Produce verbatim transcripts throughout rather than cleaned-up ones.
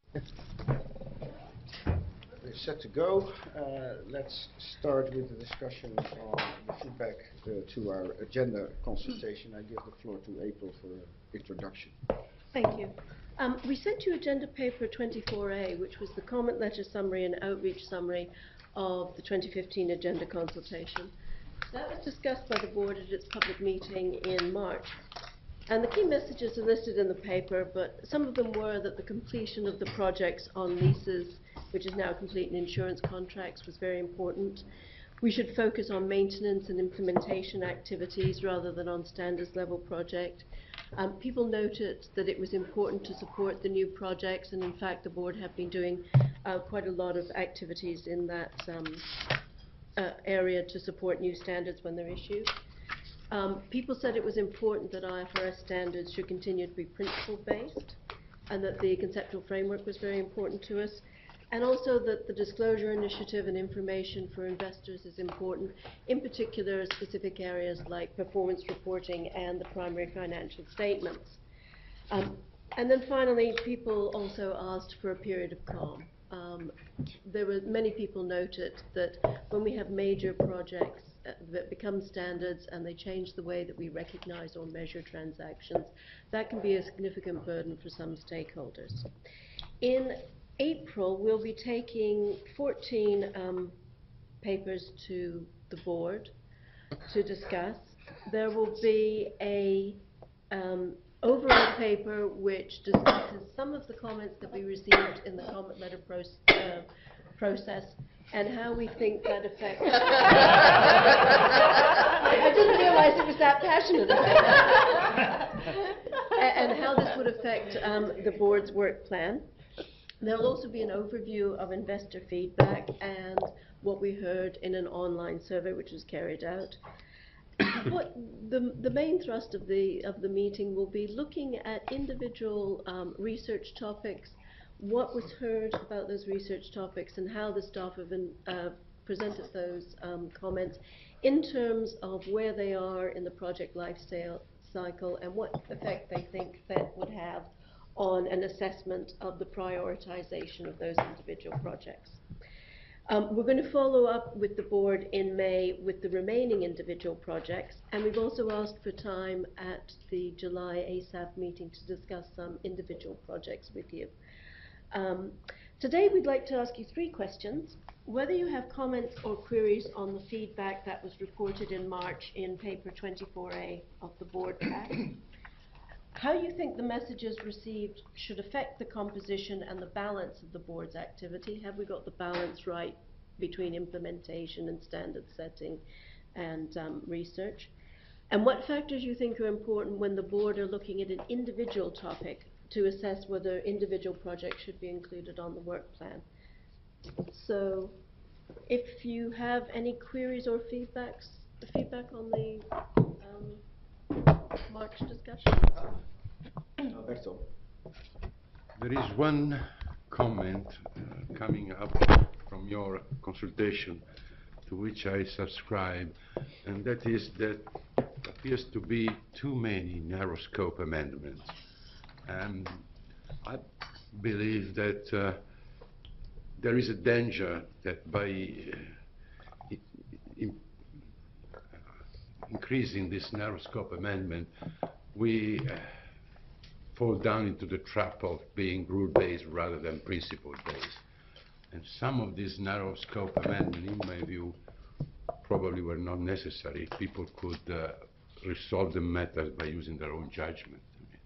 We're set to go. Uh, let's start with the discussion on the feedback uh, to our agenda consultation. I give the floor to April for introduction. Thank you. Um, we sent you agenda paper twenty-four A, which was the comment letter summary and outreach summary of the twenty fifteen agenda consultation. That was discussed by the board at its public meeting in March. And the key messages are listed in the paper, but some of them were that the completion of the projects on leases, which is now complete, and insurance contracts was very important. We should focus on maintenance and implementation activities rather than on standards level project. Um, people noted that it was important to support the new projects, and in fact the board have been doing uh, quite a lot of activities in that um, uh, area to support new standards when they're issued. Um, people said it was important that I F R S standards should continue to be principle-based, and that the conceptual framework was very important to us, and also that the disclosure initiative and information for investors is important, in particular specific areas like performance reporting and the primary financial statements. Um, and then finally, people also asked for a period of calm. Um, there were many people noted that when we have major projects uh, that become standards and they change the way that we recognize or measure transactions, that can be a significant burden for some stakeholders. In April, we'll be taking fourteen um, papers to the board to discuss. There will be a um, overall paper which discusses some of the comments that we received in the comment letter proce uh, process and how we think that affects. I didn't realize it was that passionate about it. And how this would affect um, the board's work plan. There will also be an overview of investor feedback and what we heard in an online survey which was carried out. What the, the main thrust of the, of the meeting will be looking at individual um, research topics, what was heard about those research topics, and how the staff have been, uh, presented those um, comments in terms of where they are in the project life cycle and what effect they think that would have on an assessment of the prioritization of those individual projects. Um, we're going to follow up with the board in May with the remaining individual projects, and we've also asked for time at the July A S A P meeting to discuss some individual projects with you. Um, today we'd like to ask you three questions. Whether you have comments or queries on the feedback that was reported in March in paper twenty-four A of the board pack. How you think the messages received should affect the composition and the balance of the board's activity. Have we got the balance right between implementation and standard setting and um, research? And what factors you think are important when the board are looking at an individual topic to assess whether individual projects should be included on the work plan? So if you have any queries or feedbacks, feedback on the um, March discussion? Alberto. There is one comment uh, coming up from your consultation to which I subscribe, and that is that appears to be too many narrow scope amendments. And I believe that uh, there is a danger that by uh, in, uh, increasing this narrow scope amendment, we uh, fall down into the trap of being rule-based rather than principle-based. And some of these narrow scope amendments, in my view, probably were not necessary. People could uh, resolve the matters by using their own judgment.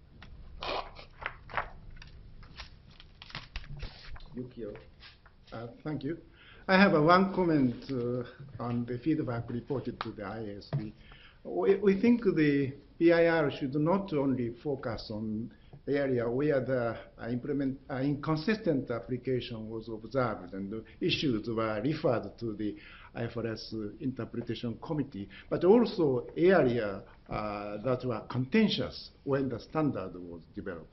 Yukio. Uh, thank you. I have uh, one comment uh, on the feedback reported to the I A S B. We, we think the P I R should not only focus on the area where the uh, implement, uh, inconsistent application was observed and the issues were referred to the I F R S Interpretation Committee, but also area uh, that were contentious when the standard was developed.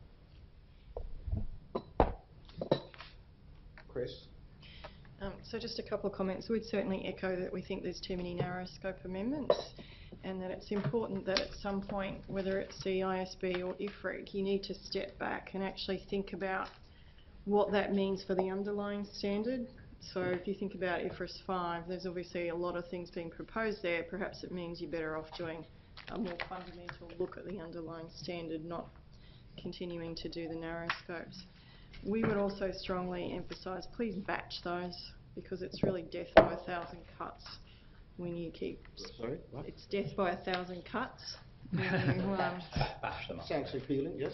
Chris? Um, so just a couple of comments. We'd certainly echo that we think there's too many narrow scope amendments, and that it's important that at some point, whether it's the I S B or I F R I C, you need to step back and actually think about what that means for the underlying standard. So if you think about I F R S five, there's obviously a lot of things being proposed there. Perhaps it means you're better off doing a more fundamental look at the underlying standard, not continuing to do the narrow scopes. We would also strongly emphasise, please batch those, because it's really death by a thousand cuts when you keep... Sorry, what? It's death by a thousand cuts. When you, um, Sounds appealing, yes?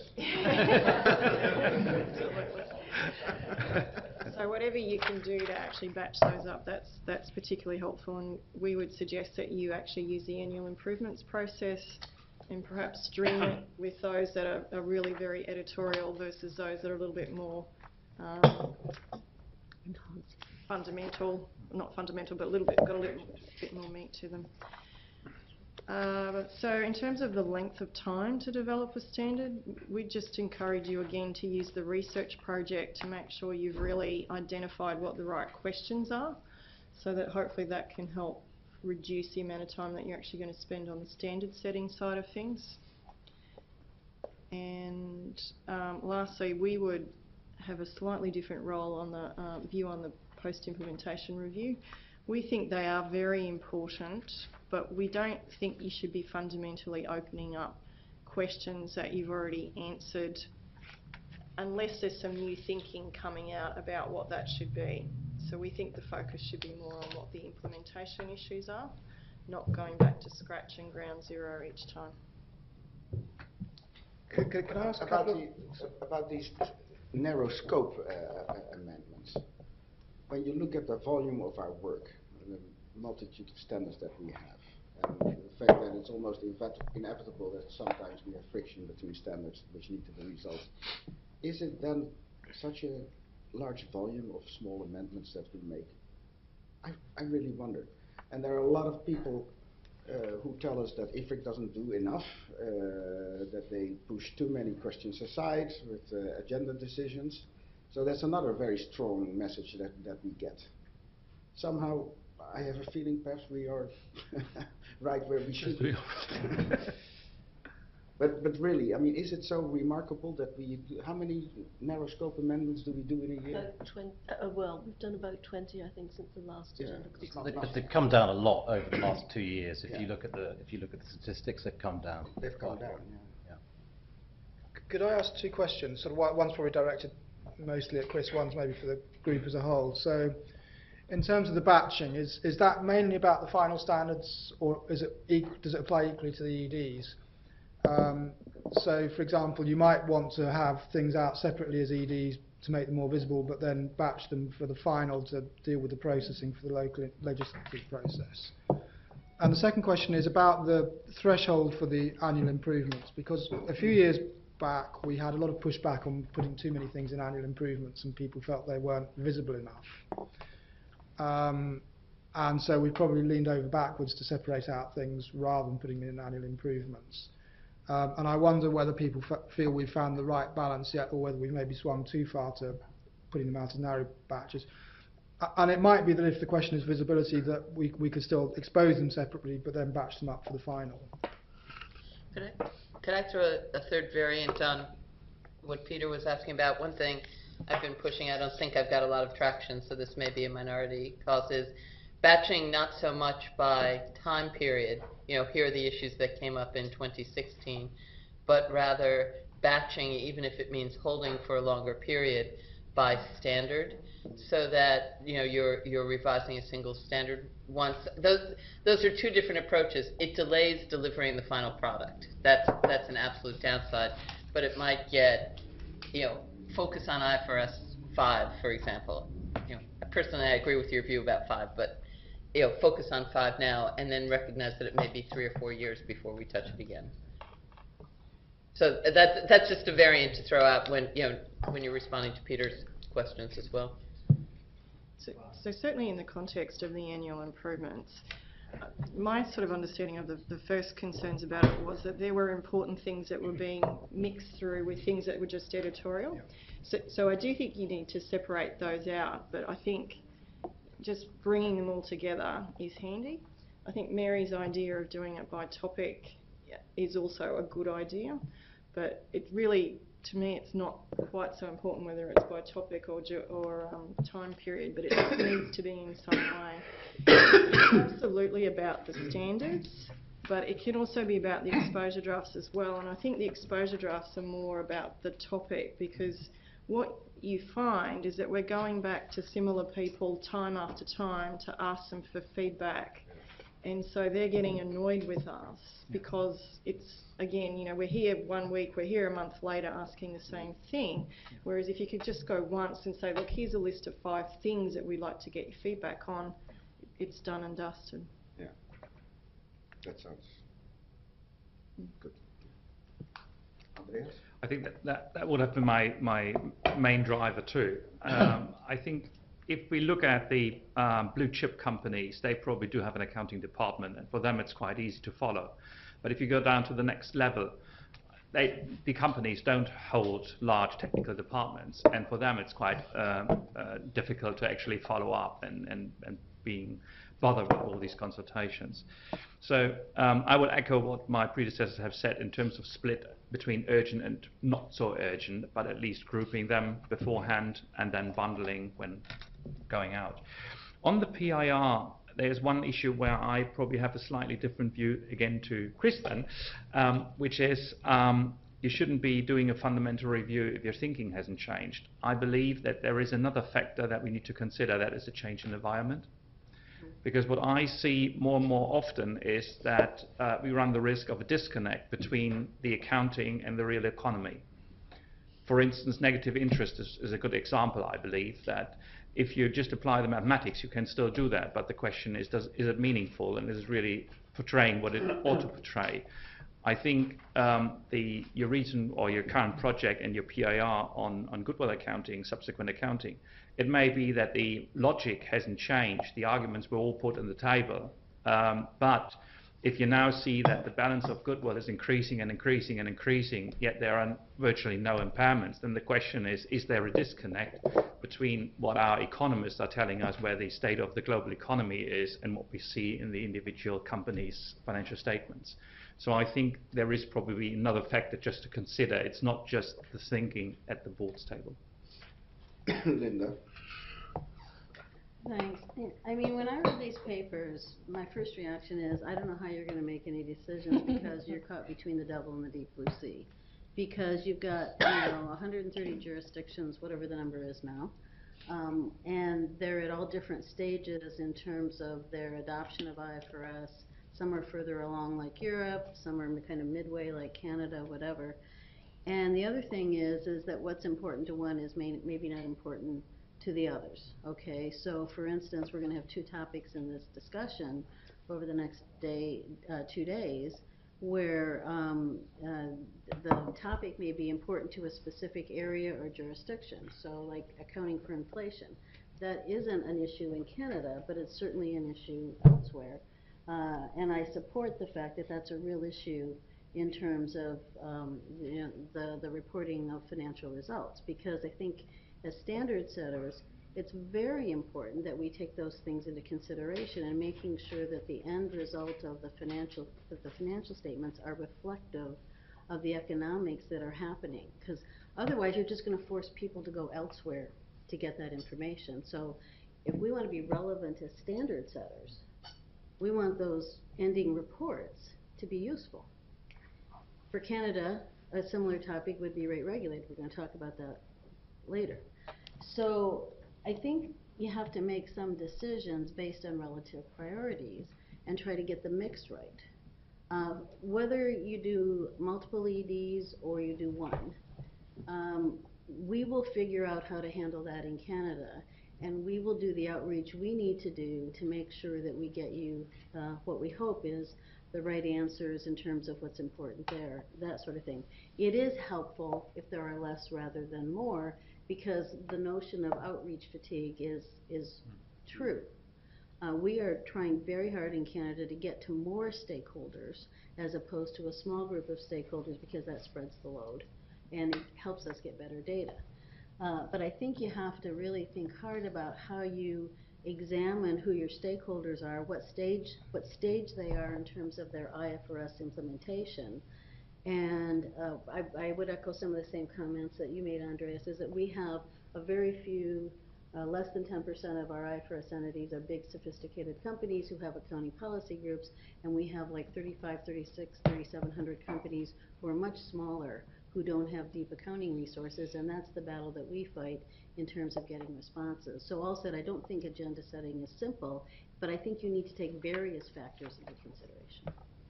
So whatever you can do to actually batch those up, that's that's particularly helpful, and we would suggest that you actually use the annual improvements process and perhaps stream it with those that are, are really very editorial versus those that are a little bit more um, fundamental, not fundamental, but a little bit, got a little bit more meat to them. Uh, so in terms of the length of time to develop a standard, we just encourage you again to use the research project to make sure you've really identified what the right questions are, so that hopefully that can help reduce the amount of time that you're actually going to spend on the standard setting side of things. And um, lastly, we would have a slightly different role on the uh, view on the post-implementation review. We think they are very important, but we don't think you should be fundamentally opening up questions that you've already answered unless there's some new thinking coming out about what that should be. So we think the focus should be more on what the implementation issues are, not going back to scratch and ground zero each time. Could, could, can I ask a about, couple the, about these narrow scope uh, amendments? When you look at the volume of our work, the multitude of standards that we have, and the fact that it's almost inevitable that sometimes we have friction between standards which need to be resolved, is it then such a large volume of small amendments that we make? I, I really wonder. And there are a lot of people uh, who tell us that I F R I C doesn't do enough, uh, that they push too many questions aside with uh, agenda decisions. So that's another very strong message that, that we get. Somehow, I have a feeling perhaps we are right where we should be. But, but really, I mean, is it so remarkable that we, do, how many narrow scope amendments do we do in a year? About twenty, uh, well, we've done about twenty, I think, since the last Yeah, agenda. it's not They, nothing. they've come down a lot over the last two years. If Yeah. you look at the if you look at the statistics, they've come down. They've come quite a down, lot. yeah. Could I ask two questions? Sort of one- one's probably directed mostly at Chris, one's maybe for the group as a whole. So, in terms of the batching, is is that mainly about the final standards, or is it equal, does it apply equally to the E Ds? Um, so, for example, you might want to have things out separately as E Ds to make them more visible, but then batch them for the final to deal with the processing for the local legislative process. And the second question is about the threshold for the annual improvements, because a few years back we had a lot of pushback on putting too many things in annual improvements and people felt they weren't visible enough. Um, and so we probably leaned over backwards to separate out things rather than putting in annual improvements. Um, and I wonder whether people f feel we've found the right balance yet, or whether we've maybe swung too far to putting them out as narrow batches. Uh, and it might be that if the question is visibility, that we, we could still expose them separately, but then batch them up for the final. Could I, could I throw a, a third variant on what Peter was asking about? One thing I've been pushing, I don't think I've got a lot of traction, so this may be a minority cause, is batching not so much by time period. You know, here are the issues that came up in twenty sixteen, but rather batching, even if it means holding for a longer period, by standard, so that, you know, you're you're revising a single standard once. Those those are two different approaches. It delays delivering the final product. That's that's an absolute downside, but it might get, you know, focus on I F R S five, for example. You know, personally, I agree with your view about five, but you know, focus on five now, and then recognize that it may be three or four years before we touch it again. So that's that's just a variant to throw out when you know when you're responding to Peter's questions as well. So, so certainly in the context of the annual improvements, uh, my sort of understanding of the, the first concerns about it was that there were important things that were being mixed through with things that were just editorial. Yeah. So, so I do think you need to separate those out, but I think just bringing them all together is handy. I think Mary's idea of doing it by topic is also a good idea, but it really to me, it's not quite so important whether it's by topic or ju- or um, time period, but it needs to be in some way. It's absolutely about the standards, but it can also be about the exposure drafts as well. And I think the exposure drafts are more about the topic, because what you find is that we're going back to similar people time after time to ask them for feedback. And so they're getting annoyed with us because it's, again, you know, we're here one week, we're here a month later asking the same thing. Whereas if you could just go once and say, look, here's a list of five things that we'd like to get your feedback on, it's done and dusted. Yeah, that sounds good. Andreas? I think that, that, that would have been my, my main driver too. Um, I think if we look at the um, blue chip companies, they probably do have an accounting department, and for them it's quite easy to follow. But if you go down to the next level, they, the companies don't hold large technical departments, and for them it's quite um, uh, difficult to actually follow up and, and, and being bothered with all these consultations. So um, I will echo what my predecessors have said in terms of split between urgent and not so urgent, but at least grouping them beforehand and then bundling when going out. On the P I R, there's one issue where I probably have a slightly different view, again to Chris then, um, which is um, you shouldn't be doing a fundamental review if your thinking hasn't changed. I believe that there is another factor that we need to consider, that is a change in environment. Because what I see more and more often is that uh, we run the risk of a disconnect between the accounting and the real economy. For instance, negative interest is, is a good example, I believe, that if you just apply the mathematics, you can still do that, but the question is, does, is it meaningful, and is it really portraying what it ought to portray? I think um, the, your recent or your current project and your P I R on, on goodwill accounting, subsequent accounting, it may be that the logic hasn't changed, the arguments were all put on the table, um, but if you now see that the balance of goodwill is increasing and increasing and increasing, yet there are virtually no impairments, then the question is, is there a disconnect between what our economists are telling us where the state of the global economy is and what we see in the individual companies' financial statements? So I think there is probably another factor just to consider. It's not just the thinking at the board's table. Linda? Thanks. I mean, when I read these papers, my first reaction is, I don't know how you're going to make any decisions because you're caught between the devil and the deep blue sea. Because you've got, you know, one hundred thirty jurisdictions, whatever the number is now, um, and they're at all different stages in terms of their adoption of I F R S. Some are further along like Europe, some are kind of midway like Canada, whatever. And the other thing is, is that what's important to one is may, maybe not important to the others. Okay, so for instance, we're going to have two topics in this discussion over the next day, uh, two days, where um, uh, the topic may be important to a specific area or jurisdiction. So like accounting for inflation. That isn't an issue in Canada, but it's certainly an issue elsewhere. Uh, and I support the fact that that's a real issue in terms of um, you know, the, the reporting of financial results, because I think as standard setters, it's very important that we take those things into consideration and making sure that the end result of the financial, that the financial statements are reflective of the economics that are happening, because otherwise you're just going to force people to go elsewhere to get that information. So if we want to be relevant as standard setters, we want those ending reports to be useful. For Canada, a similar topic would be rate regulated. We're going to talk about that later. So I think you have to make some decisions based on relative priorities and try to get the mix right. Uh, whether you do multiple E Ds or you do one, um, we will figure out how to handle that in Canada, and we will do the outreach we need to do to make sure that we get you uh, what we hope is the right answers in terms of what's important there, that sort of thing. It is helpful if there are less rather than more, because the notion of outreach fatigue is, is true. Uh, we are trying very hard in Canada to get to more stakeholders as opposed to a small group of stakeholders, because that spreads the load and it helps us get better data. Uh, but I think you have to really think hard about how you examine who your stakeholders are, what stage, what stage they are in terms of their I F R S implementation, And uh, I, I would echo some of the same comments that you made, Andreas, is that we have a very few, uh, less than ten percent of our I F R S entities are big, sophisticated companies who have accounting policy groups, and we have like thirty-five, thirty-six, thirty-seven hundred companies who are much smaller, who don't have deep accounting resources, and that's the battle that we fight in terms of getting responses. So all said, I don't think agenda setting is simple, but I think you need to take various factors into consideration.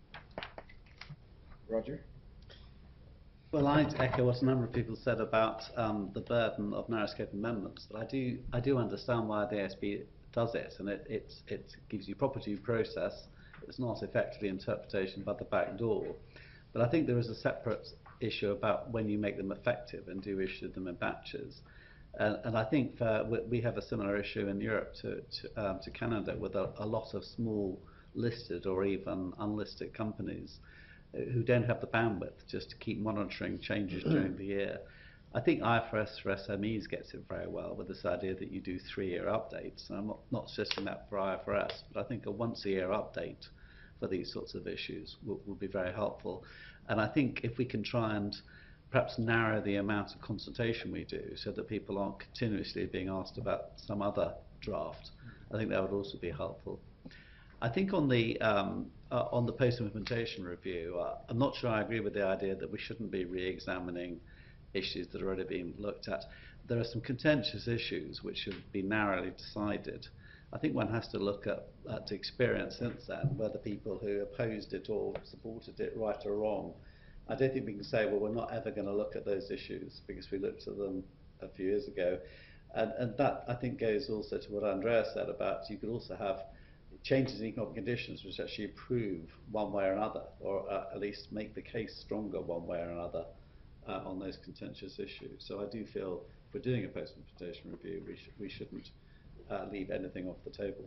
Roger? Well, I'd echo what a number of people said about um, the burden of narrow scope amendments, but I do I do understand why the A S B does it, and it it's, it gives you proper due process. It's not effectively interpretation by the back door. But I think there is a separate issue about when you make them effective and do issue them in batches. Uh, and I think for, we have a similar issue in Europe to, to, um, to Canada with a, a lot of small listed or even unlisted companies who don't have the bandwidth just to keep monitoring changes during the year. I think I F R S for S M Es gets it very well with this idea that you do three-year updates. And I'm not, not suggesting that for I F R S, but I think a once-a-year update for these sorts of issues will, will be very helpful. And I think if we can try and perhaps narrow the amount of consultation we do so that people aren't continuously being asked about some other draft, I think that would also be helpful. I think on the um, uh, on the post-implementation review, uh, I'm not sure I agree with the idea that we shouldn't be re-examining issues that are already being looked at. There are some contentious issues which should be narrowly decided. I think one has to look at, at experience since then, whether people who opposed it or supported it, right or wrong. I don't think we can say, well, we're not ever going to look at those issues because we looked at them a few years ago. And, and that, I think, goes also to what Andrea said about you could also have changes in economic conditions which actually improve one way or another, or uh, at least make the case stronger one way or another uh, on those contentious issues. So I do feel if we're doing a post-implementation review, we, sh we shouldn't uh, leave anything off the table.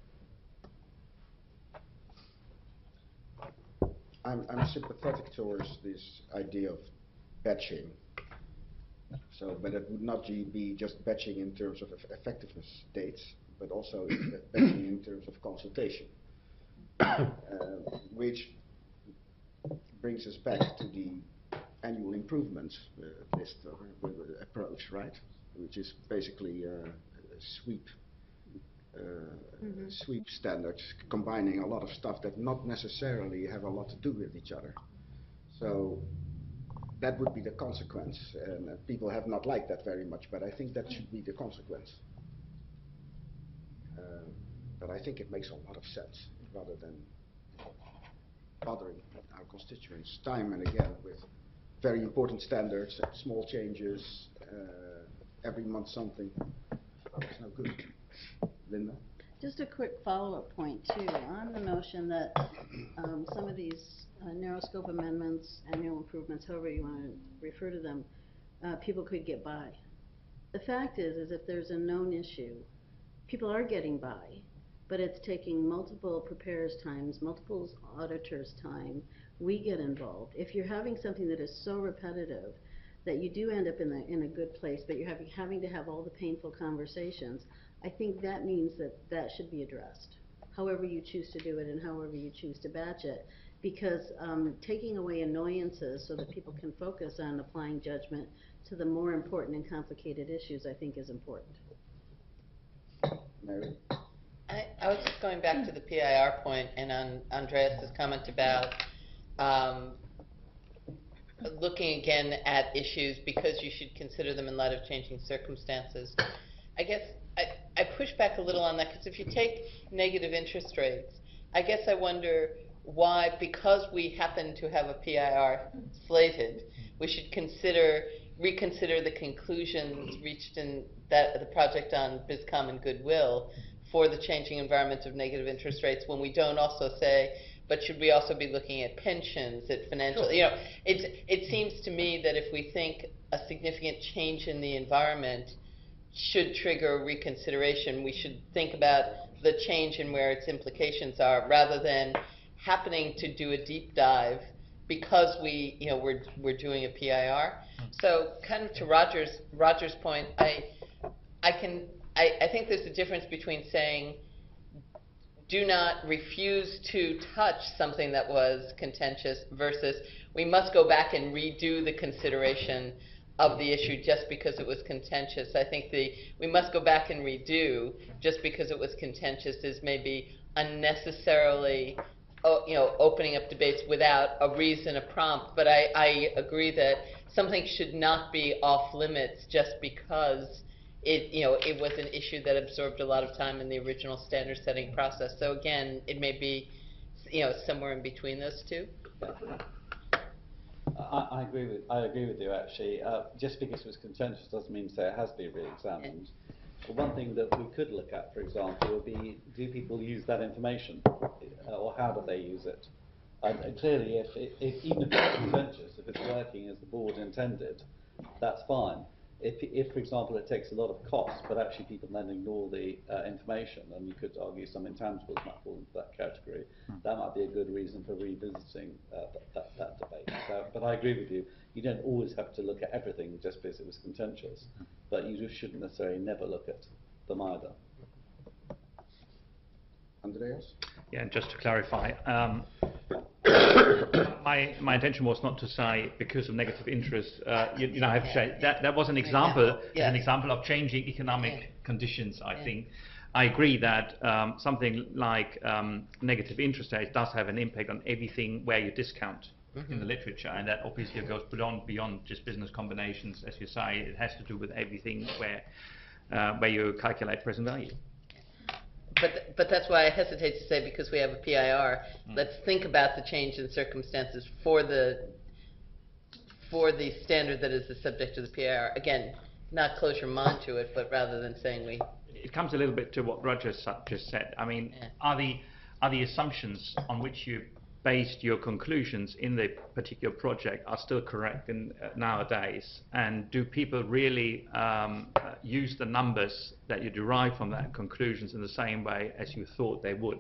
I'm, I'm sympathetic towards this idea of batching. So, but it would not be just batching in terms of effectiveness dates, but also batching in terms of consultation, uh, which brings us back to the annual improvements uh, list or uh, approach, right? Which is basically uh, a sweep, uh, mm-hmm. sweep standards, combining a lot of stuff that not necessarily have a lot to do with each other. So that would be the consequence, and uh, people have not liked that very much, but I think that should be the consequence. Uh, but I think it makes a lot of sense, rather than bothering our constituents time and again with very important standards, small changes, uh, every month something. It's no good. Linda? Just a quick follow-up point, too, on the notion that um, some of these uh, narrow scope amendments, annual improvements, however you want to refer to them, uh, people could get by. The fact is, is if there's a known issue, people are getting by, but it's taking multiple preparers' times, multiple auditors' time. We get involved. If you're having something that is so repetitive that you do end up in, the, in a good place, but you're having, having to have all the painful conversations, I think that means that that should be addressed, however you choose to do it and however you choose to batch it. Because um, taking away annoyances so that people can focus on applying judgment to the more important and complicated issues, I think is important. Mary? I, I was just going back to the P I R point and on Andreas' comment about um, looking again at issues because you should consider them in light of changing circumstances. I guess I, I push back a little on that because if you take negative interest rates, I guess I wonder why, because we happen to have a P I R slated, we should consider reconsider the conclusions reached in that the project on BizCom and Goodwill for the changing environment of negative interest rates when we don't also say, but should we also be looking at pensions, at financial, sure. you know, it, it seems to me that if we think a significant change in the environment should trigger reconsideration, we should think about the change and where its implications are rather than happening to do a deep dive because we, you know, we're, we're doing a P I R. So kind of to Roger's, Roger's point, I, I can, I, I think there's a difference between saying do not refuse to touch something that was contentious versus we must go back and redo the consideration of the issue just because it was contentious. I think the we must go back and redo just because it was contentious is maybe unnecessarily o- you know, opening up debates without a reason, a prompt. But I, I agree that something should not be off limits just because it, you know, it was an issue that absorbed a lot of time in the original standard setting process. So again, it may be, you know, somewhere in between those two. I, I agree with I agree with you actually. Uh, just because it was contentious doesn't mean to say it has to be re-examined. But one thing that we could look at, for example, would be: do people use that information, uh, or how do they use it? Uh, and clearly, if, if even if it's contentious, if it's working as the board intended, that's fine. If, if, for example, it takes a lot of cost, but actually people then ignore the uh, information, and you could argue some intangibles might fall into that category, that might be a good reason for revisiting uh, that, that, that debate. So, but I agree with you, you don't always have to look at everything just because it was contentious, but you just shouldn't necessarily never look at them either. Andreas? Yeah, and just to clarify, um, my my intention was not to say because of negative interest. Uh, you, you know, I have to say that that was an example, Yes. an example of changing economic Yeah. conditions. I Yeah. think I agree that um, something like um, negative interest rates does have an impact on everything where you discount Mm-hmm. in the literature, and that obviously goes beyond beyond just business combinations, as you say. It has to do with everything where uh, where you calculate present value. But, th- but that's why I hesitate to say, because we have a P I R, let's think about the change in circumstances for the, for the standard that is the subject of the P I R. Again, not close your mind to it, but rather than saying we, It comes a little bit to what Roger su- just said. I mean, Yeah. are the are the assumptions on which you based your conclusions in the particular project are still correct in uh, nowadays? And do people really um, uh, use the numbers that you derive from that conclusions in the same way as you thought they would?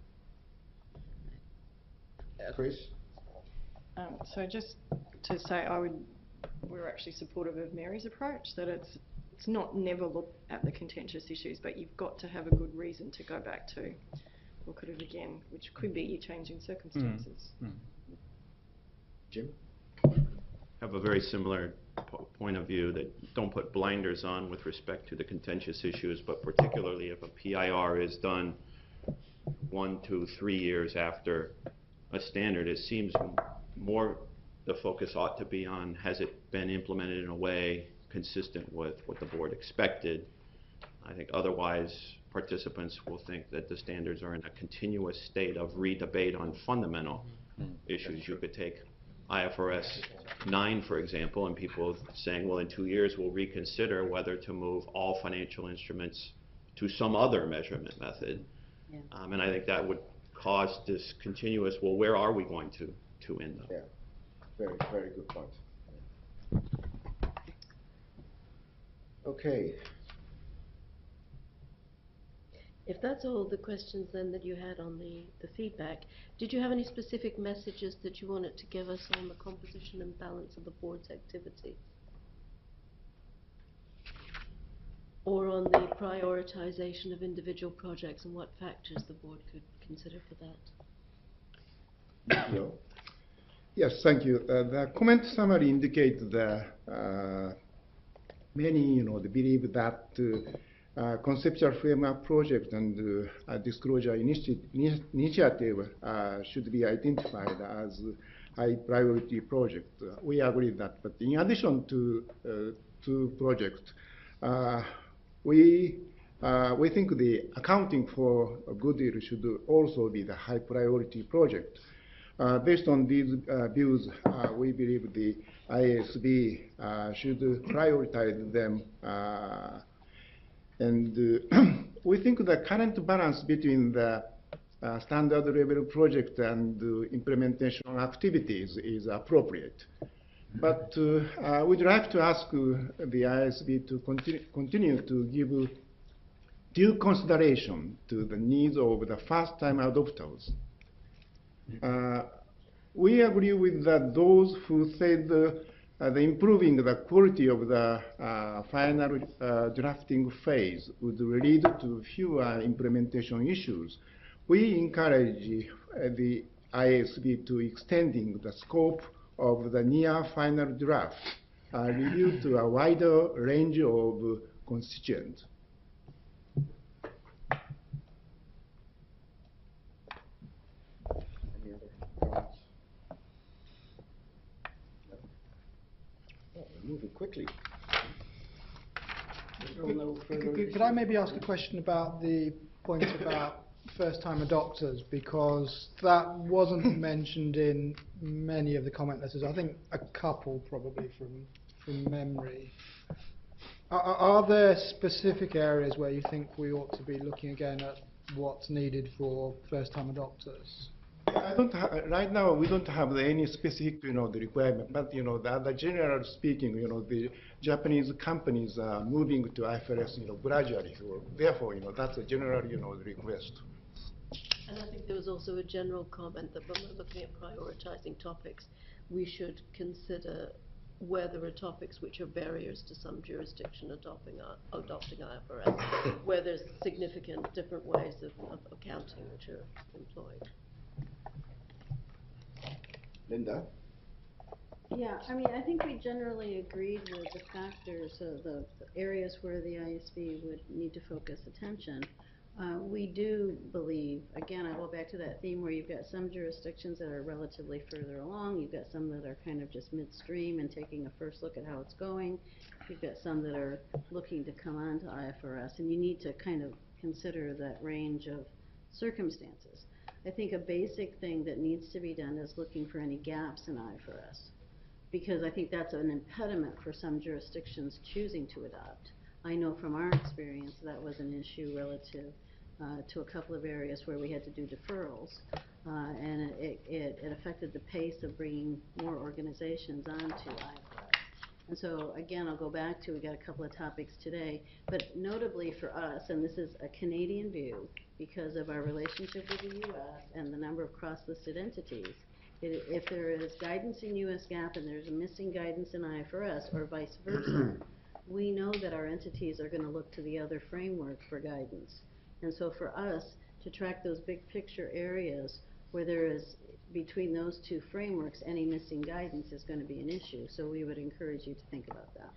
Chris? Um, so just to say, I would, we're actually supportive of Mary's approach, that it's it's not never look at the contentious issues, but you've got to have a good reason to go back to look at it again, which could be your changing circumstances. Mm. Jim? Have a very similar po- point of view, that don't put blinders on with respect to the contentious issues, but particularly if a P I R is done one, two, three years after a standard, it seems m- more the focus ought to be on, has it been implemented in a way consistent with what the board expected. I think otherwise participants will think that the standards are in a continuous state of re-debate on fundamental Mm. issues. You could take I F R S nine, for example, and people saying, well, in two years we'll reconsider whether to move all financial instruments to some other measurement method. Yeah. Um, and I think that would cause this continuous, well, where are we going to, to end up? Yeah, very, very good point. Okay. If that's all the questions then that you had on the, the feedback, did you have any specific messages that you wanted to give us on the composition and balance of the board's activity? Or on the prioritization of individual projects and what factors the board could consider for that? No? Yes, thank you. Uh, the comment summary indicates that uh, many, you know, they believe that uh, uh, conceptual framework project and uh, uh, disclosure initi ini initiative uh, should be identified as high priority project. Uh, we agree that, but in addition to uh, two projects, uh, we uh, we think the accounting for goodwill should also be the high priority project. Uh, based on these uh, views, uh, we believe the I A S B uh, should prioritize them. Uh, and uh, we think the current balance between the uh, standard level project and uh, implementation activities is appropriate. But uh, uh, we'd like to ask uh, the I A S B to continue, continue to give due consideration to the needs of the first-time adopters. Uh, we agree with that those who said uh, uh, the improving the quality of the uh, final uh, drafting phase would lead to fewer implementation issues. we encourage uh, the I A S B to extending the scope of the near final draft uh, review to a wider range of constituents. Any other comments? Oh, we're moving quickly. Could, could- could I maybe ask a question about the point about first-time adopters, because that wasn't mentioned in many of the comment letters. I think a couple probably from from memory. Are, are are there specific areas where you think we ought to be looking again at what's needed for first-time adopters? I don't ha right now, we don't have any specific, you know, the requirement, but, you know, the, the general speaking, you know, the Japanese companies are moving to I F R S, you know, gradually. So therefore, you know, that's a general, you know, request. And I think there was also a general comment that when we're looking at prioritizing topics, we should consider where there are topics which are barriers to some jurisdiction adopting, uh, adopting I F R S, where there's significant different ways of, of accounting which are employed. Linda? Yeah, I mean, I think we generally agreed with the factors, uh, the the areas where the I S B would need to focus attention. Uh, we do believe, again, I go back to that theme where you've got some jurisdictions that are relatively further along, you've got some that are kind of just midstream and taking a first look at how it's going, you've got some that are looking to come on to I F R S, and you need to kind of consider that range of circumstances. I think a basic thing that needs to be done is looking for any gaps in I F R S, because I think that's an impediment for some jurisdictions choosing to adopt. I know from our experience that was an issue relative uh, to a couple of areas where we had to do deferrals, uh, and it, it, it affected the pace of bringing more organizations onto I F R S. And so, again, I'll go back to, we got a couple of topics today, but notably for us, and this is a Canadian view, because of our relationship with the U S and the number of cross-listed entities, it, if there is guidance in U S GAAP and there's a missing guidance in I F R S, or vice versa, we know that our entities are going to look to the other framework for guidance. And so for us, to track those big picture areas where there is, between those two frameworks, any missing guidance is going to be an issue. So we would encourage you to think about that.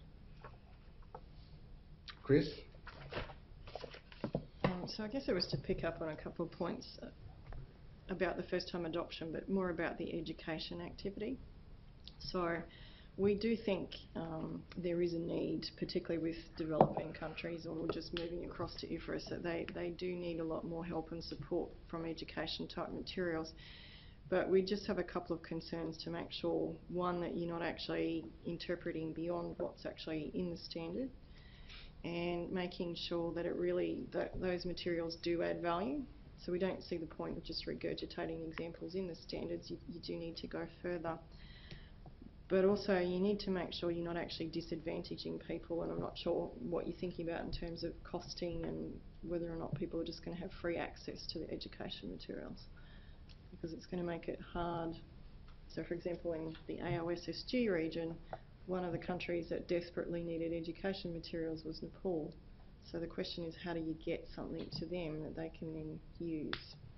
Chris? Um, so I guess it was to pick up on a couple of points uh, about the first-time adoption, but more about the education activity. So we do think um, there is a need, particularly with developing countries or just moving across to I F R S, that they, they do need a lot more help and support from education-type materials. But we just have a couple of concerns to make sure, one, that you're not actually interpreting beyond what's actually in the standard, and making sure that it really, that those materials do add value. So we don't see the point of just regurgitating examples in the standards. You, you do need to go further. But also you need to make sure you're not actually disadvantaging people, and I'm not sure what you're thinking about in terms of costing and whether or not people are just going to have free access to the education materials, because it's going to make it hard. So for example, in the A O S S G region, one of the countries that desperately needed education materials was Nepal. So the question is, how do you get something to them that they can then use?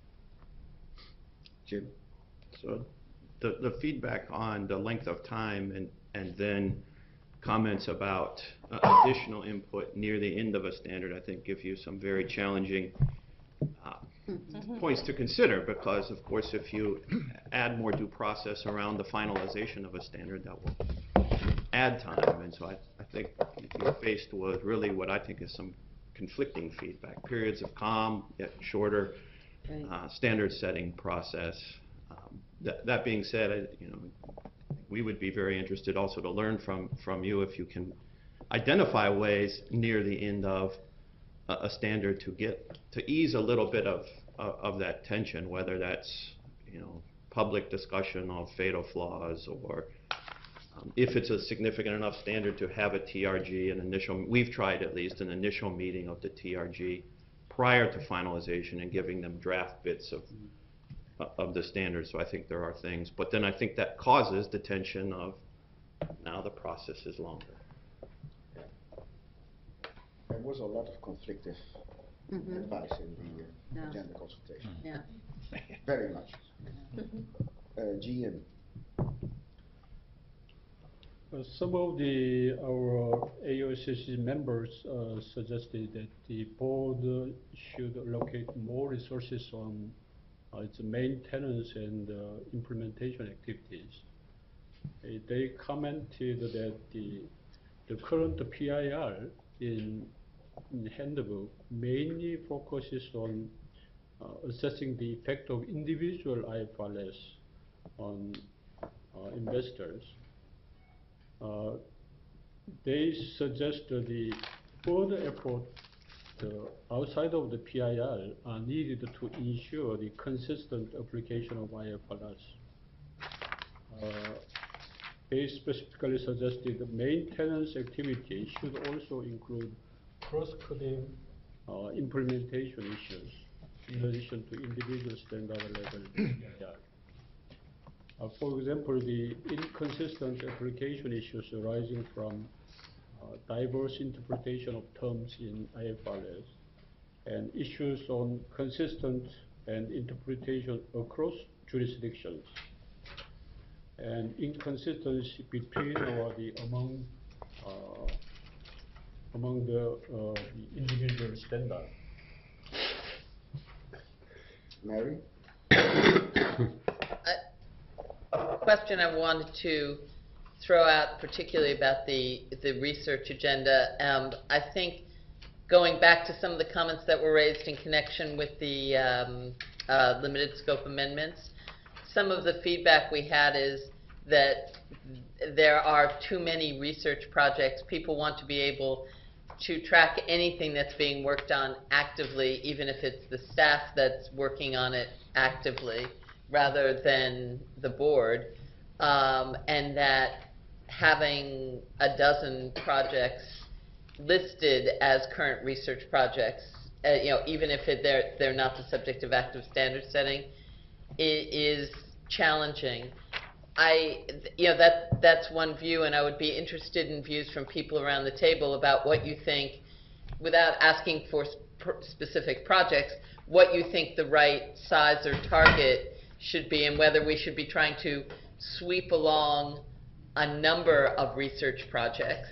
Jim? So the, the feedback on the length of time and, and then comments about uh, additional input near the end of a standard, I think give you some very challenging uh, points to consider, because of course if you add more due process around the finalization of a standard, that will add time. And so I, I think you're faced with really what I think is some conflicting feedback. Periods of calm, yet shorter Right. uh, standard setting process. Um, that, that being said, I, you know, we would be very interested also to learn from, from you if you can identify ways near the end of a, a standard to get, to ease a little bit of, of, of that tension, whether that's, you know, public discussion of fatal flaws, or Um, if it's a significant enough standard to have a T R G, an initial, we've tried at least an initial meeting of the T R G prior to finalization and giving them draft bits of, uh, of the standard. So I think there are things, but then I think that causes the tension of now the process is longer. There was a lot of conflictive Mhm. advice in the uh, Yeah. agenda consultation. Yeah. Very much. Uh, G M. Uh, Some of the, our A O C C members uh, suggested that the board uh, should allocate more resources on uh, its maintenance and uh, implementation activities. Uh, They commented that the, the current P I R in, in handbook mainly focuses on uh, assessing the effect of individual I F R S on uh, investors. Uh, They suggest that the further effort uh, outside of the P I R are needed to ensure the consistent application of I F R S. Uh, They specifically suggested the maintenance activity should also include cross-cutting uh, implementation issues in addition to individual standard level P I R. Uh, for example, the inconsistent application issues arising from uh, diverse interpretation of terms in I F R S and issues on consistent and interpretation across jurisdictions and inconsistency between or the among uh, among the, uh, the individual standards. Mary? Question I wanted to throw out, particularly about the the research agenda. Um, I think going back to some of the comments that were raised in connection with the um, uh, limited scope amendments, some of the feedback we had is that there are too many research projects. People want to be able to track anything that's being worked on actively, even if it's the staff that's working on it actively, rather than the board, um, and that having a dozen projects listed as current research projects, uh, you know, even if it, they're they're not the subject of active standard setting, it is challenging. I, you know, that that's one view, and I would be interested in views from people around the table about what you think, without asking for sp- specific projects, what you think the right size or target should be, and whether we should be trying to sweep along a number of research projects,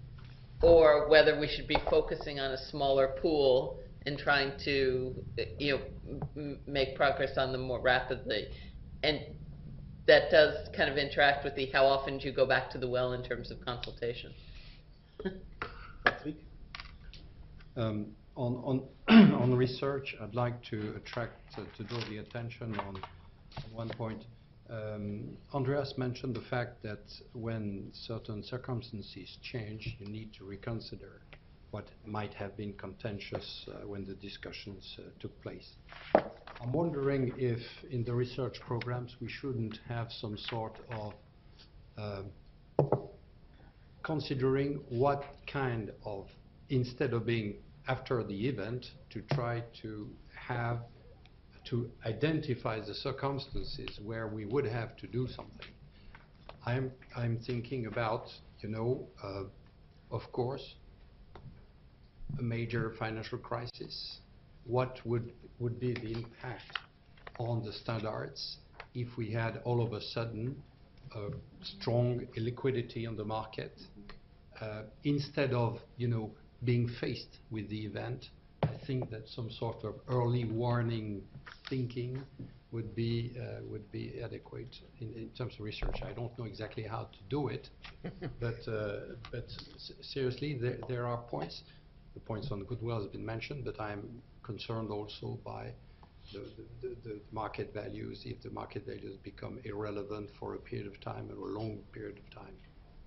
or whether we should be focusing on a smaller pool and trying to, you know, m- make progress on them more rapidly. And that does kind of interact with the how often do you go back to the well in terms of consultation. Patrick? Um, on, on, on research, I'd like to attract, uh, to draw the attention on, on one point. Um, Andreas mentioned the fact that when certain circumstances change, you need to reconsider what might have been contentious uh, when the discussions uh, took place. I'm wondering if in the research programs we shouldn't have some sort of uh, considering what kind of, instead of being after the event, to try to have, to identify the circumstances where we would have to do something. I'm, I'm thinking about, you know, uh, of course, a major financial crisis. What would, would be the impact on the standards if we had all of a sudden a strong illiquidity on the market? Uh, instead of, you know, being faced with the event, I think that some sort of early warning thinking would be uh, would be adequate in, in terms of research. I don't know exactly how to do it, but uh, but s seriously, there there are points. The points on goodwill has been mentioned, but I'm concerned also by the, the, the market values, if the market values become irrelevant for a period of time or a long period of time.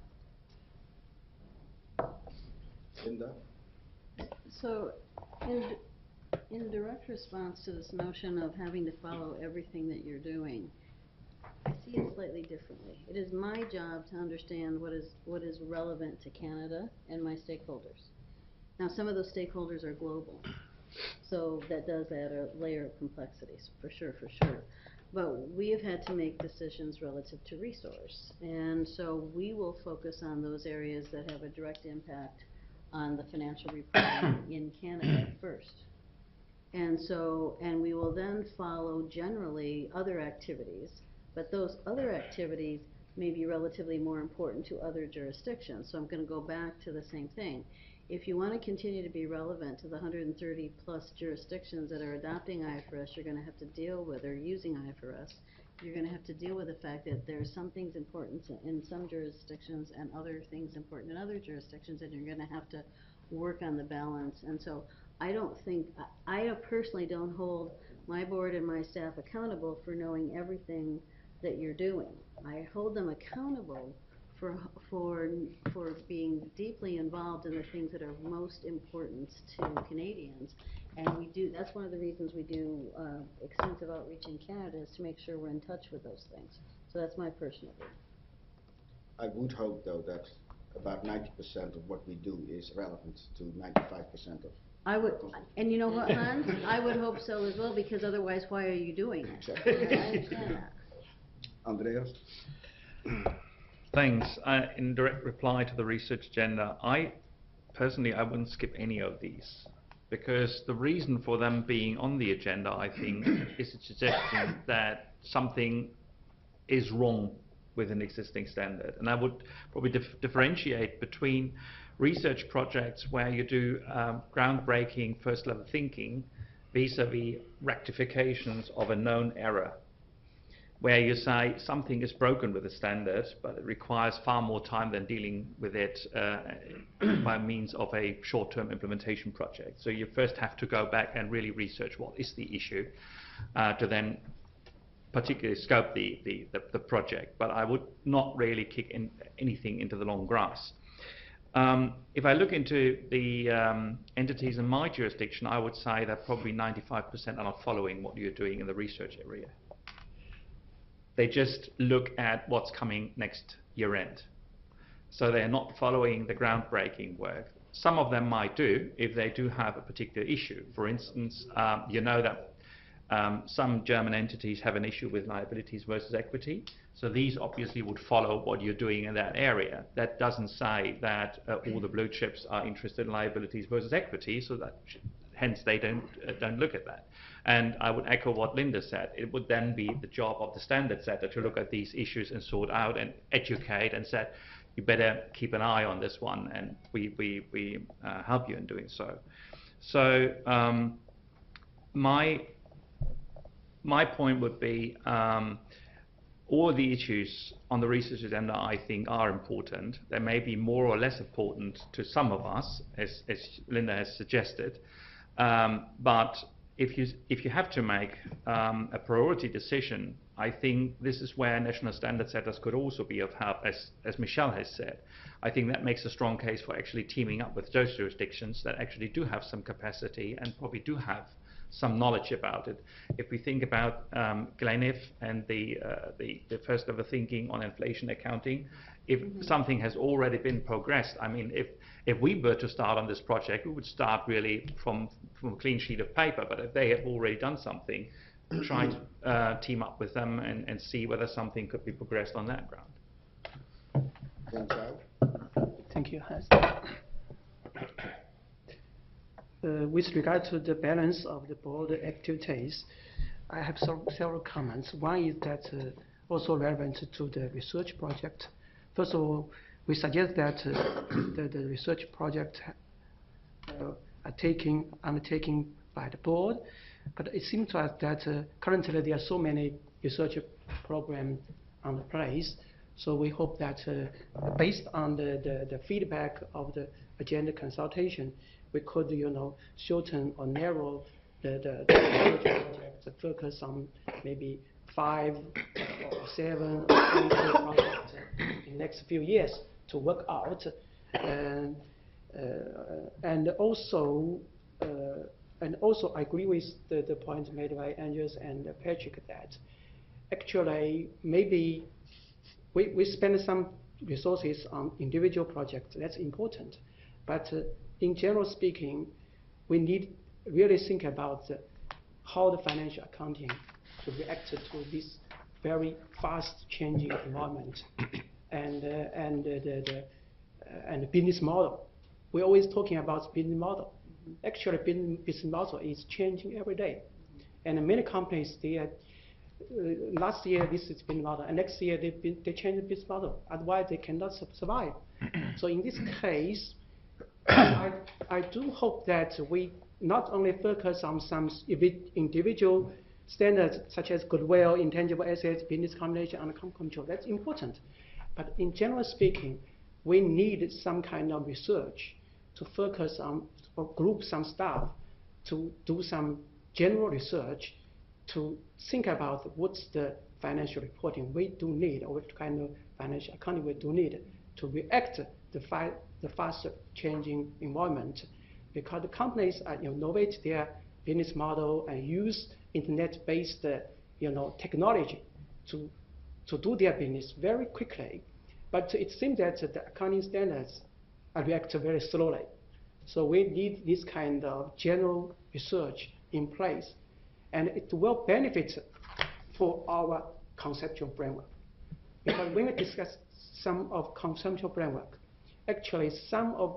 Linda? So, in, in direct response to this notion of having to follow everything that you're doing, I see it slightly differently. It is my job to understand what is, what is relevant to Canada and my stakeholders. Now, some of those stakeholders are global, so that does add a layer of complexities, for sure, for sure. But we have had to make decisions relative to resource, and so we will focus on those areas that have a direct impact on the financial reporting in Canada first. And so, and we will then follow generally other activities, but those other activities may be relatively more important to other jurisdictions. So I'm going to go back to the same thing. If you want to continue to be relevant to the one hundred thirty plus jurisdictions that are adopting I F R S, you're going to have to deal with, or using I F R S, you're going to have to deal with the fact that there are some things important in some jurisdictions and other things important in other jurisdictions, and you're going to have to work on the balance. And so I don't think, I I personally don't hold my board and my staff accountable for knowing everything that you're doing. I hold them accountable for, for, for being deeply involved in the things that are most important to Canadians. And we do, that's one of the reasons we do uh, extensive outreach in Canada, is to make sure we're in touch with those things. So that's my personal view. I would hope, though, that about ninety percent of what we do is relevant to ninety-five percent of. I would, and you know what, Hans? I would hope so as well, because otherwise, why are you doing it? Exactly. I understand that. Andreas? Thanks. Uh, in direct reply to the research agenda, I personally, I wouldn't skip any of these, because the reason for them being on the agenda, I think, is a suggestion that something is wrong with an existing standard. And I would probably dif differentiate between research projects where you do um, groundbreaking first level thinking vis-a-vis rectifications of a known error, where you say something is broken with the standard, but it requires far more time than dealing with it uh, by means of a short-term implementation project. So you first have to go back and really research what is the issue uh, to then particularly scope the, the, the, the project. But I would not really kick in anything into the long grass. Um, if I look into the um, entities in my jurisdiction, I would say that probably ninety-five percent are not following what you're doing in the research area. They just look at what's coming next year end. So they're not following the groundbreaking work. Some of them might do if they do have a particular issue. For instance, um, you know that um, some German entities have an issue with liabilities versus equity. So these obviously would follow what you're doing in that area. That doesn't say that uh, all the blue chips are interested in liabilities versus equity, so that hence they don't uh, don't look at that. And I would echo what Linda said. It would then be the job of the standard setter to look at these issues and sort out and educate and say, you better keep an eye on this one, and we, we, we uh, help you in doing so. So um, my, my point would be um, all the issues on the research agenda, I think, are important. They may be more or less important to some of us, as, as Linda has suggested, um, but If you, if you have to make um, a priority decision, I think this is where national standard setters could also be of help, as, as Michelle has said. I think that makes a strong case for actually teaming up with those jurisdictions that actually do have some capacity and probably do have some knowledge about it. If we think about um, Glenif and the, uh, the, the first level thinking on inflation accounting, if mm-hmm. something has already been progressed, I mean, if If we were to start on this project, we would start really from, from a clean sheet of paper. But if they have already done something, try to uh, team up with them and, and see whether something could be progressed on that ground. Thank you, Hans. Uh, with regard to the balance of the board activities, I have some, several comments. One is that uh, also relevant to the research project. First of all, we suggest that uh, the, the research project uh, are taking, undertaken by the board, but it seems to us that uh, currently there are so many research programs on the place, so we hope that uh, based on the, the, the feedback of the agenda consultation, we could, you know, shorten or narrow the, the, the research project to focus on maybe five or seven or eight projects in the next few years to work out. And, uh, and also, uh, and also I agree with the, the point made by Andreas and Patrick that actually maybe we, we spend some resources on individual projects, that's important. But uh, in general speaking, we need really think about uh, how the financial accounting to react to this very fast changing environment and, uh, and, uh, the, the, uh, and the business model. We're always talking about business model, Actually, business business model is changing every day. And many companies, they are, uh, last year this is business model, and next year they, been, they change the business model. Otherwise, they cannot su- survive. So in this case, I, I do hope that we not only focus on some ivi- individual standards such as goodwill, intangible assets, business combination, and account control. That's important. But in general speaking, we need some kind of research to focus on or group some staff to do some general research to think about what's the financial reporting we do need or what kind of financial accounting we do need to react the, fi- the fast changing environment, because the companies are innovate their business model and use internet-based uh, you know, technology to, to do their business very quickly. But it seems that the accounting standards are react very slowly. So we need this kind of general research in place, and it will benefit for our conceptual framework. Because when we discuss some of conceptual framework, actually some of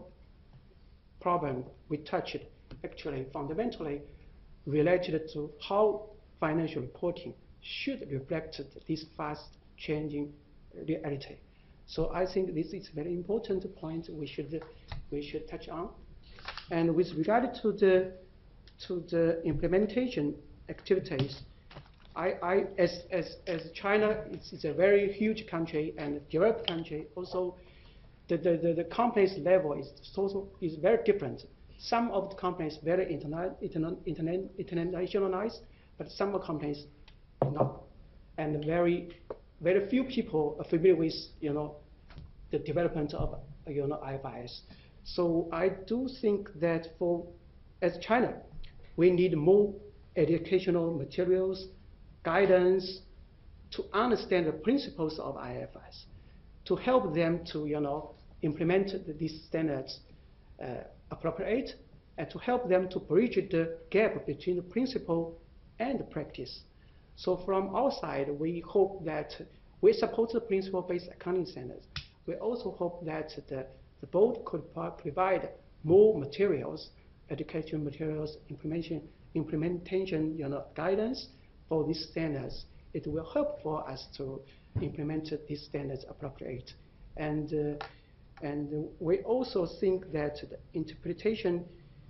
problem we touched actually fundamentally related to how financial reporting should reflect this fast changing reality. So I think this is a very important point we should we should touch on. And with regard to the to the implementation activities, I, I as as as China, it's, it's a very huge country and developed country. Also, the the, the, the companies level is also is very different. Some of the companies very internet, internet, internet, internationalized, but some of the companies not, and very very few people are familiar with you know the development of you know I F R S. So I do think that for as China, we need more educational materials, guidance to understand the principles of I F R S, to help them to you know implement these standards uh, appropriate, and to help them to bridge the gap between the principle and the practice. So from our side, we hope that we support the principle-based accounting standards. We also hope that the, the board could pro provide more materials, educational materials, implementation, implementation you know, guidance for these standards. It will help for us to implement these standards appropriate. And, uh, and we also think that the interpretation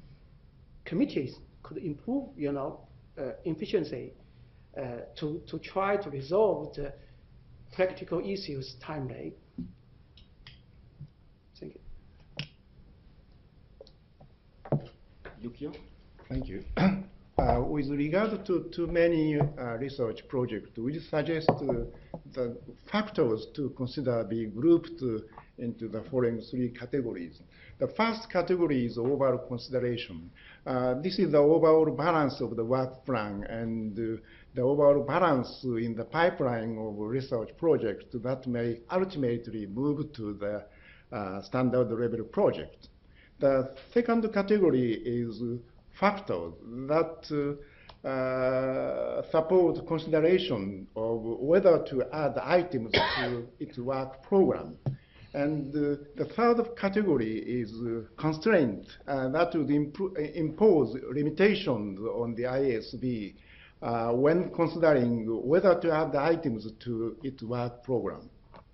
committees could improve you know, uh, efficiency uh, to, to try to resolve the practical issues timely. Thank you. Yukio? Thank you. Uh, with regard to too many uh, research projects, we suggest uh, the factors to consider be grouped uh, into the following three categories. The first category is overall consideration. Uh, this is the overall balance of the work plan and uh, the overall balance in the pipeline of research projects that may ultimately move to the uh, standard level project. The second category is factors that uh, uh, support consideration of whether to add items to its work program. And uh, the third category is uh, constraint uh, that would impose limitations on the I A S B uh, when considering whether to add items to its work program.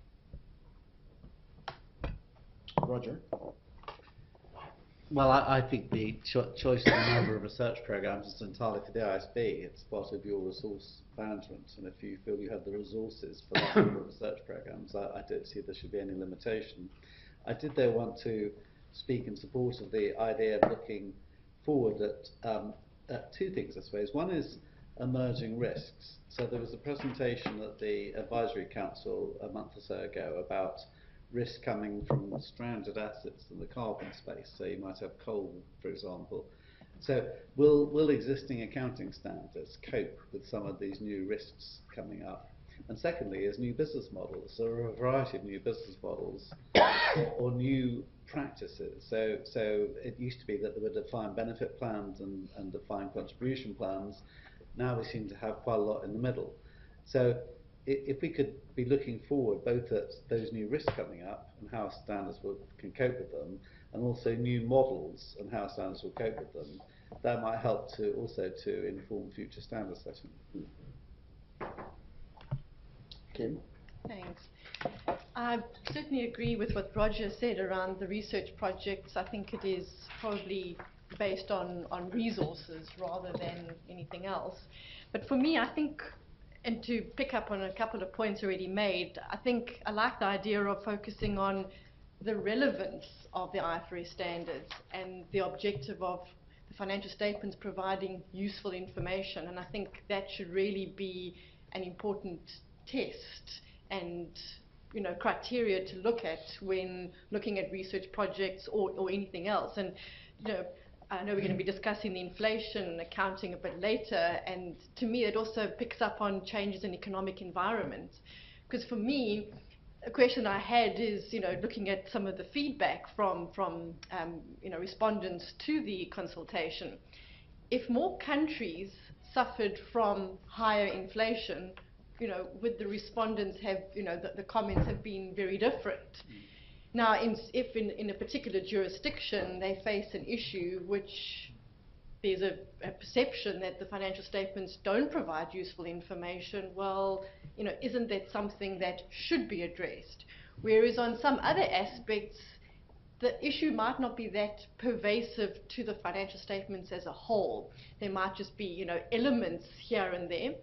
Roger? Well, I, I think the cho choice of the number of research programs is entirely for the I S B. It's part of your resource management, and if you feel you have the resources for that number of research programs, I, I don't see there should be any limitation. I did, though, want to speak in support of the idea of looking forward at, um, at two things, I suppose. One is emerging risks. So there was a presentation at the Advisory Council a month or so ago about risk coming from stranded assets in the carbon space. So you might have coal, for example. So will, will existing accounting standards cope with some of these new risks coming up? And secondly, is new business models. There are a variety of new business models or, or new practices. So, so it used to be that there were defined benefit plans and, and defined contribution plans. Now we seem to have quite a lot in the middle. So if we could be looking forward both at those new risks coming up and how standards will, can cope with them, and also new models and how standards will cope with them, that might help to also to inform future standard setting. Kim? Thanks. I certainly agree with what Roger said around the research projects. I think it is probably based on, on resources rather than anything else. But for me, I think, and to pick up on a couple of points already made, I think I like the idea of focusing on the relevance of the I F R S standards and the objective of the financial statements providing useful information. And I think that should really be an important test and you know, criteria to look at when looking at research projects or, or anything else. And you know, I know we're going to be discussing the inflation and accounting a bit later, and to me it also picks up on changes in economic environment. Because for me, a question I had is, you know, looking at some of the feedback from, from um, you know, respondents to the consultation. If more countries suffered from higher inflation, you know, would the respondents have, you know, the, the comments have been very different. Now, in, if in, in a particular jurisdiction they face an issue which there's a, a perception that the financial statements don't provide useful information, well, you know, isn't that something that should be addressed? Whereas on some other aspects, the issue might not be that pervasive to the financial statements as a whole. There might just be, you know, elements here and there.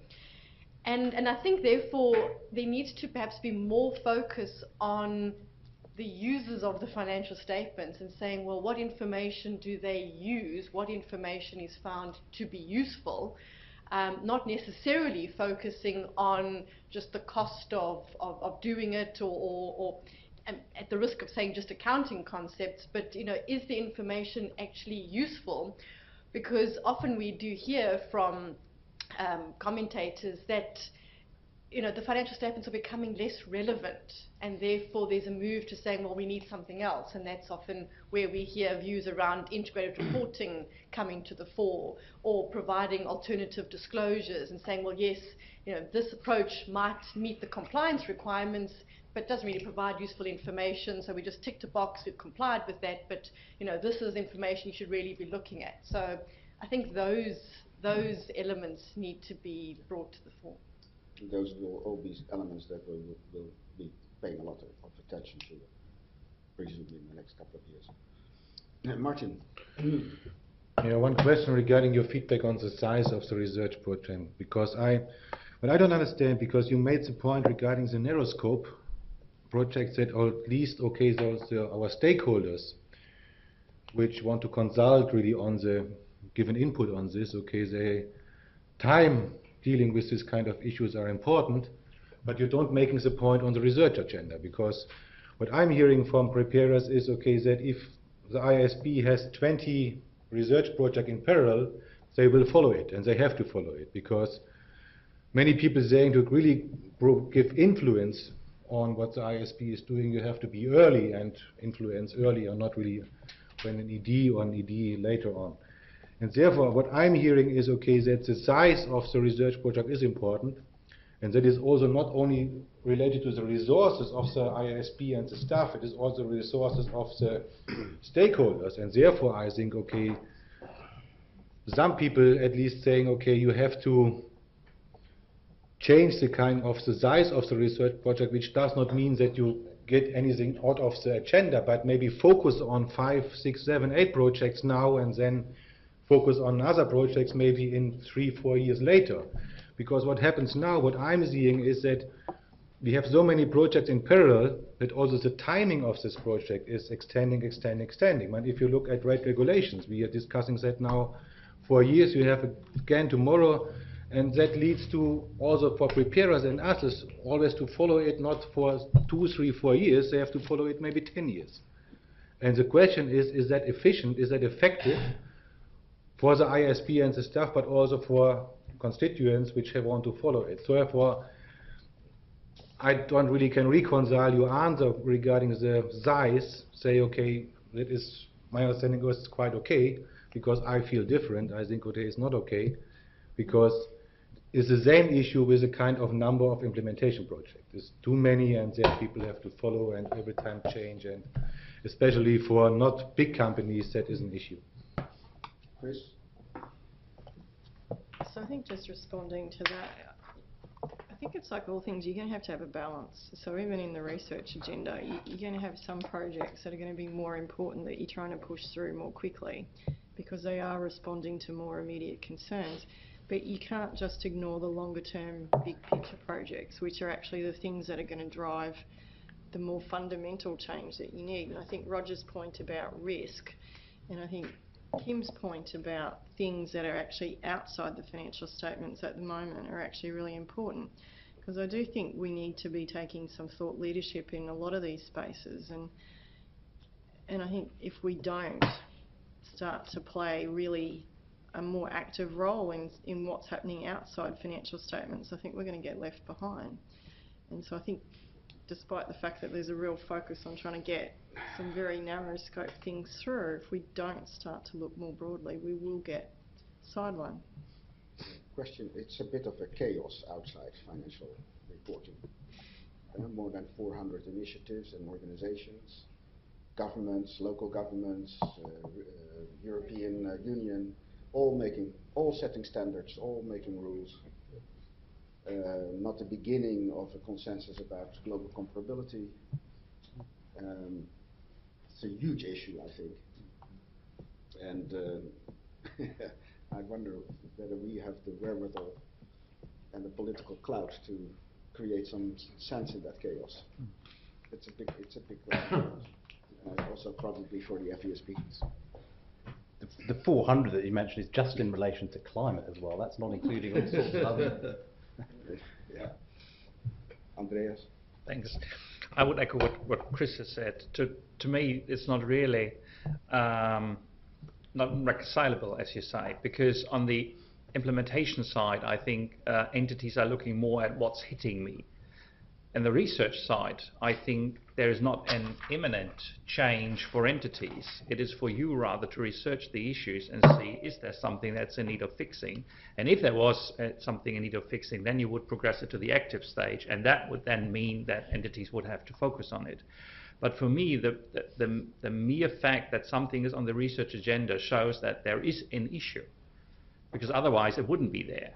And, and I think, therefore, there needs to perhaps be more focus on the users of the financial statements and saying, well, what information do they use? What information is found to be useful? Um, not necessarily focusing on just the cost of, of, of doing it, or, or, or um, at the risk of saying just accounting concepts, but you know, is the information actually useful? Because often we do hear from um, commentators that you know, the financial statements are becoming less relevant, and therefore there's a move to saying, well, we need something else, and that's often where we hear views around integrated reporting coming to the fore, or providing alternative disclosures and saying, well, yes, you know, this approach might meet the compliance requirements, but doesn't really provide useful information, so we just ticked a box, we've complied with that, but you know, this is information you should really be looking at. So I think those, those elements need to be brought to the fore. Those will all be elements that we will, will be paying a lot of, of attention to, presumably in the next couple of years. Uh, Martin. Yeah, one question regarding your feedback on the size of the research project, because I, but I don't understand, because you made the point regarding the narrow scope projects that, or at least, okay, those uh, our stakeholders, which want to consult really on the given input on this, okay, they time dealing with this kind of issues are important, but you don't make the point on the research agenda, because what I'm hearing from preparers is, okay, that if the I S B has twenty research projects in parallel, they will follow it, and they have to follow it, because many people saying to really give influence on what the I S B is doing, you have to be early and influence early, or not really when an E D or an E D later on. And therefore, what I'm hearing is, okay, that the size of the research project is important, and that is also not only related to the resources of the I S B and the staff, it is also the resources of the stakeholders. And therefore, I think, okay, some people at least saying, okay, you have to change the kind of the size of the research project, which does not mean that you get anything out of the agenda, but maybe focus on five, six, seven, eight projects now, and then focus on other projects maybe in three, four years later. Because what happens now, what I'm seeing is that we have so many projects in parallel that also the timing of this project is extending, extending, extending. And if you look at rate regulations, we are discussing that now for years. You have again tomorrow, and that leads to also for preparers and others always to follow it not for two, three, four years, they have to follow it maybe ten years. And the question is, is that efficient, is that effective for the I S B and the staff, but also for constituents which have want to follow it. So therefore, I don't really can reconcile your answer regarding the size, say, okay, that is, my understanding was quite okay, because I feel different. I think okay is not okay, because it's the same issue with a kind of number of implementation projects. There's too many, and then people have to follow and every time change, and especially for not big companies, that is an issue. Chris? So I think just responding to that, I think it's like all things, you're going to have to have a balance. So even in the research agenda, you, you're going to have some projects that are going to be more important that you're trying to push through more quickly because they are responding to more immediate concerns. But you can't just ignore the longer term big picture projects, which are actually the things that are going to drive the more fundamental change that you need. And I think Roger's point about risk, and I think Kim's point about things that are actually outside the financial statements at the moment are actually really important, because I do think we need to be taking some thought leadership in a lot of these spaces, and and I think if we don't start to play really a more active role in, in what's happening outside financial statements, I think we're going to get left behind. And so I think despite the fact that there's a real focus on trying to get some very narrow scope things through, if we don't start to look more broadly, we will get sidelined. Question, it's a bit of a chaos outside financial reporting. There are more than four hundred initiatives and organizations, governments, local governments, uh, uh, European uh, Union, all making, all setting standards, all making rules. Uh, not the beginning of a consensus about global comparability. Um, it's a huge issue, I think. And uh, I wonder whether we have the wherewithal and the political clout to create some sense in that chaos. It's a big, it's a big question. uh, also probably for the F E S Bs. The, the four hundred that you mentioned is just in relation to climate as well. That's not including all sorts of other. Yeah. Andreas? Thanks. I would echo what, what Chris has said. To, to me, it's not really um, not reconcilable, as you say, because on the implementation side, I think uh, entities are looking more at what's hitting me. In the research side, I think there is not an imminent change for entities. It is for you rather to research the issues and see, is there something that's in need of fixing? And if there was uh, something in need of fixing, then you would progress it to the active stage, and that would then mean that entities would have to focus on it. But for me, the, the, the, the mere fact that something is on the research agenda shows that there is an issue, because otherwise it wouldn't be there.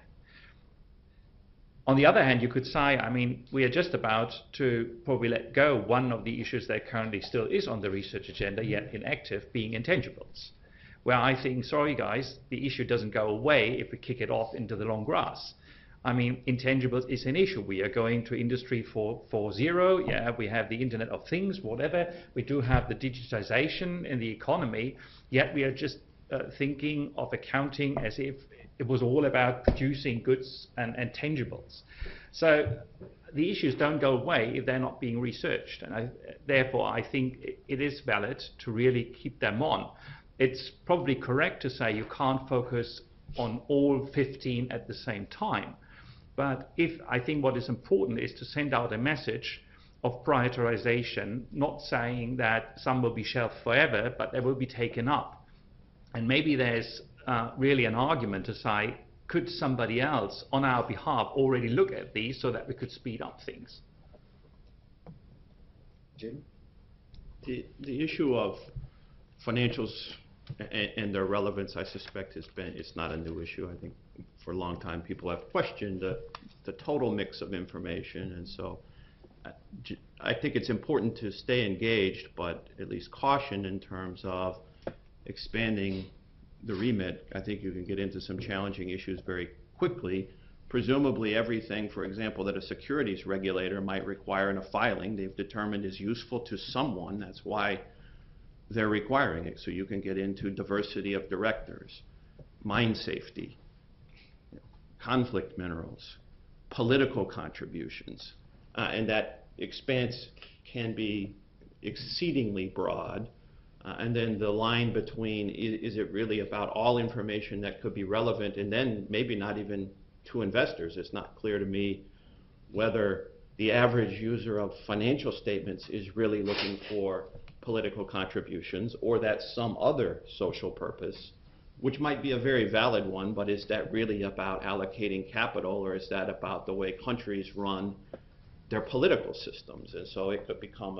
On the other hand, you could say, I mean, we are just about to probably let go one of the issues that currently still is on the research agenda, yet inactive, being intangibles. Where I think, sorry guys, the issue doesn't go away if we kick it off into the long grass. I mean, intangibles is an issue. We are going to industry four point oh, yeah, we have the Internet of Things, whatever. We do have the digitization in the economy, yet we are just uh, thinking of accounting as if it was all about producing goods and, and tangibles. So the issues don't go away if they're not being researched. And I, therefore, I think it, it is valid to really keep them on. It's probably correct to say you can't focus on all fifteen at the same time. But if I think what is important is to send out a message of prioritization, not saying that some will be shelved forever, but they will be taken up. And maybe there's Uh, really an argument to say, could somebody else on our behalf already look at these so that we could speed up things? Jim? The, the issue of financials and, and their relevance, I suspect, has been, it's not a new issue. I think for a long time people have questioned the, the total mix of information, and so I, I think it's important to stay engaged, but at least caution in terms of expanding the remit. I think you can get into some challenging issues very quickly. Presumably everything, for example, that a securities regulator might require in a filing, they've determined is useful to someone. That's why they're requiring it. So you can get into diversity of directors, mine safety, conflict minerals, political contributions, uh, and that expanse can be exceedingly broad. Uh, and then the line between, is, is it really about all information that could be relevant, and then maybe not even to investors. It's not clear to me whether the average user of financial statements is really looking for political contributions, or that's some other social purpose, which might be a very valid one, but is that really about allocating capital, or is that about the way countries run their political systems? And so it could become a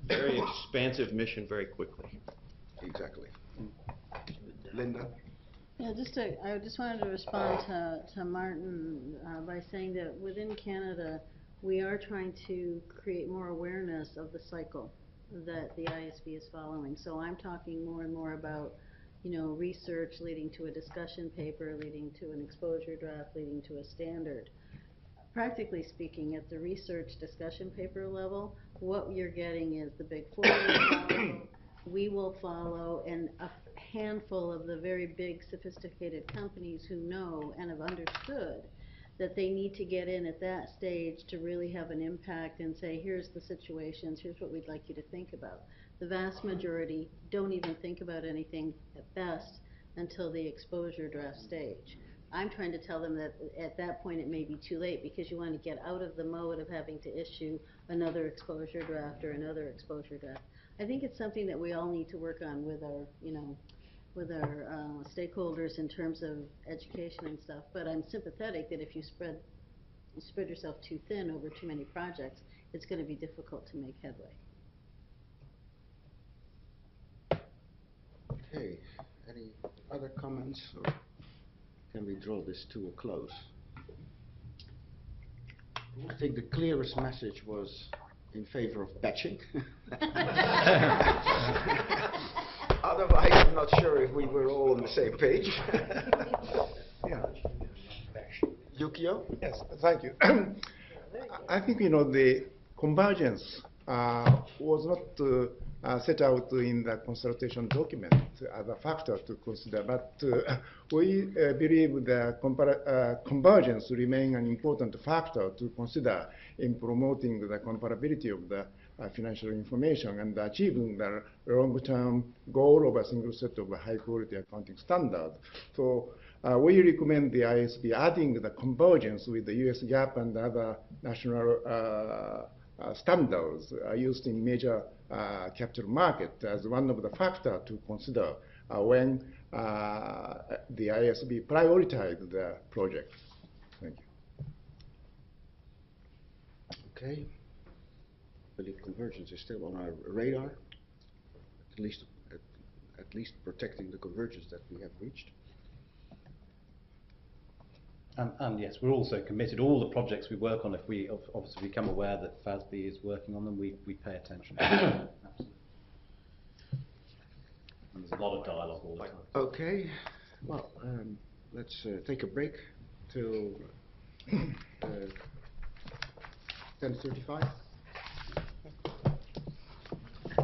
very expansive mission very quickly. Exactly. Linda? Yeah, just to, I just wanted to respond to, to Martin uh, by saying that within Canada, we are trying to create more awareness of the cycle that the I S B is following. So I'm talking more and more about, you know, research leading to a discussion paper, leading to an exposure draft, leading to a standard. Practically speaking, at the research discussion paper level, what you're getting is the big four will follow, we will follow, and a handful of the very big sophisticated companies who know and have understood that they need to get in at that stage to really have an impact and say, here's the situations, here's what we'd like you to think about. The vast majority don't even think about anything at best until the exposure draft stage. I'm trying to tell them that at that point it may be too late because you want to get out of the mode of having to issue another exposure draft or another exposure draft. I think it's something that we all need to work on with our, you know, with our uh, stakeholders in terms of education and stuff. But I'm sympathetic that if you spread you spread yourself too thin over too many projects, it's going to be difficult to make headway. Okay. Any other comments, or can we draw this to a close? I think the clearest message was in favor of batching. Otherwise, I'm not sure if we were all on the same page. Yeah. Yukio? Yes, thank you. I think, you know, the convergence uh, was not uh, uh, set out in the consultation document as a factor to consider, but uh, we uh, believe the uh, convergence remain an important factor to consider in promoting the comparability of the uh, financial information and achieving the long-term goal of a single set of high-quality accounting standards. So uh, we recommend the I S B adding the convergence with the U S GAAP and other national uh, Uh, standards uh, used in major uh, capital market as one of the factors to consider uh, when uh, the I S B prioritized the project. Thank you. Okay. I believe convergence is still on our radar, at least at, at least protecting the convergence that we have reached. And, and yes, we're also committed. All the projects we work on, if we ob- obviously become aware that F A S B is working on them, we, we pay attention. Absolutely. And there's a lot of dialogue all the time. Okay. Well, um, let's uh, take a break till uh, ten thirty-five.